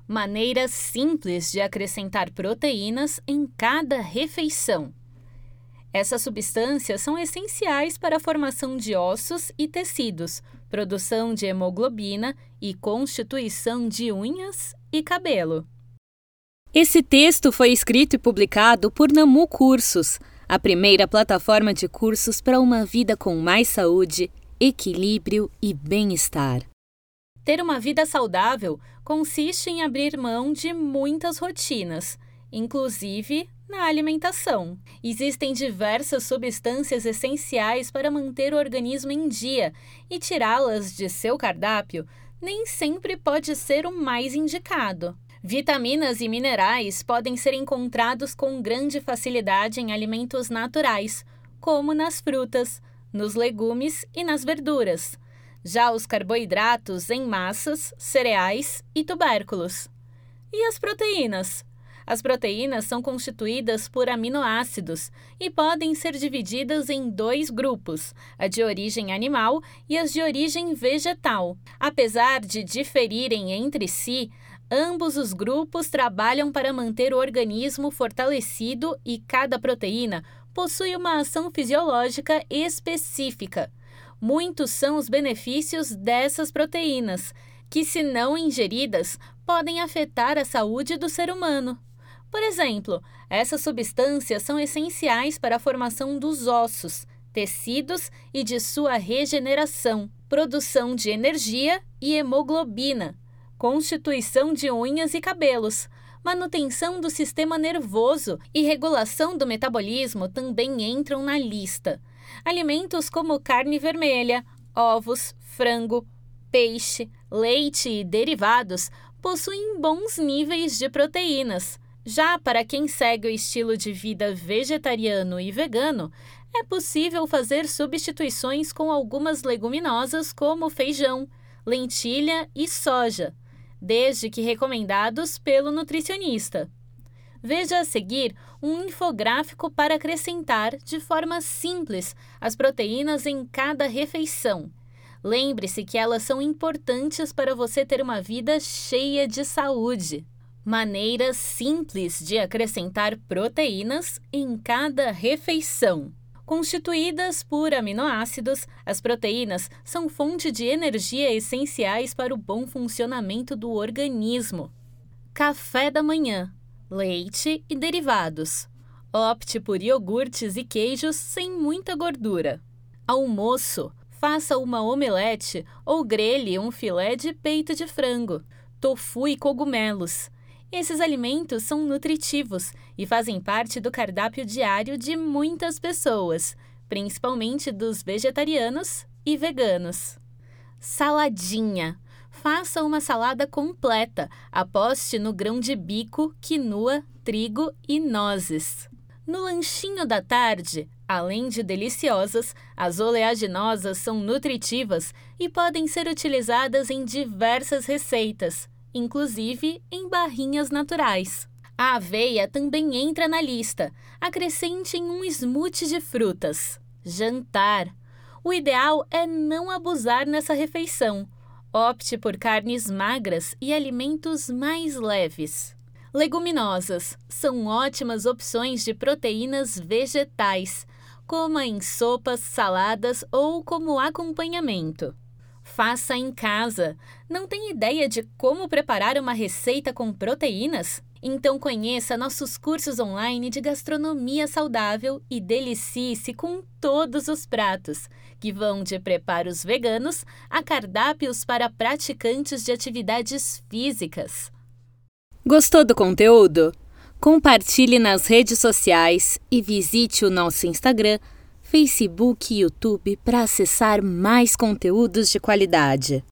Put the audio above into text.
Maneiras simples de acrescentar proteínas em cada refeição. Essas substâncias são essenciais para a formação de ossos e tecidos, produção de hemoglobina e constituição de unhas e cabelo. Esse texto foi escrito e publicado por Namu Cursos, a primeira plataforma de cursos para uma vida com mais saúde, equilíbrio e bem-estar. Ter uma vida saudável consiste em abrir mão de muitas rotinas, inclusive na alimentação. Existem diversas substâncias essenciais para manter o organismo em dia e tirá-las de seu cardápio nem sempre pode ser o mais indicado. Vitaminas e minerais podem ser encontrados com grande facilidade em alimentos naturais, como nas frutas, nos legumes e nas verduras. Já os carboidratos em massas, cereais e tubérculos. E as proteínas? As proteínas são constituídas por aminoácidos e podem ser divididas em dois grupos, a de origem animal e as de origem vegetal. Apesar de diferirem entre si, ambos os grupos trabalham para manter o organismo fortalecido e cada proteína possui uma ação fisiológica específica. Muitos são os benefícios dessas proteínas, que, se não ingeridas, podem afetar a saúde do ser humano. Por exemplo, essas substâncias são essenciais para a formação dos ossos, tecidos e de sua regeneração, produção de energia e hemoglobina, constituição de unhas e cabelos, manutenção do sistema nervoso e regulação do metabolismo também entram na lista. Alimentos como carne vermelha, ovos, frango, peixe, leite e derivados possuem bons níveis de proteínas. Já para quem segue o estilo de vida vegetariano e vegano, é possível fazer substituições com algumas leguminosas como feijão, lentilha e soja, desde que recomendados pelo nutricionista. Veja a seguir um infográfico para acrescentar de forma simples as proteínas em cada refeição. Lembre-se que elas são importantes para você ter uma vida cheia de saúde. Maneiras simples de acrescentar proteínas em cada refeição. Constituídas por aminoácidos, as proteínas são fonte de energia essenciais para o bom funcionamento do organismo. Café da manhã. Leite e derivados. Opte por iogurtes e queijos sem muita gordura. Almoço. Faça uma omelete ou grelhe um filé de peito de frango, tofu e cogumelos. Esses alimentos são nutritivos e fazem parte do cardápio diário de muitas pessoas, principalmente dos vegetarianos e veganos. Saladinha. Faça uma salada completa, aposte no grão de bico, quinoa, trigo e nozes. No lanchinho da tarde, além de deliciosas, as oleaginosas são nutritivas e podem ser utilizadas em diversas receitas, inclusive em barrinhas naturais. A aveia também entra na lista. Acrescente em um smoothie de frutas. Jantar. O ideal é não abusar nessa refeição. Opte por carnes magras e alimentos mais leves. Leguminosas são ótimas opções de proteínas vegetais, coma em sopas, saladas ou como acompanhamento. Faça em casa. Não tem ideia de como preparar uma receita com proteínas? Então conheça nossos cursos online de gastronomia saudável e delicie-se com todos os pratos, que vão de preparos veganos a cardápios para praticantes de atividades físicas. Gostou do conteúdo? Compartilhe nas redes sociais e visite o nosso Instagram, Facebook e YouTube para acessar mais conteúdos de qualidade.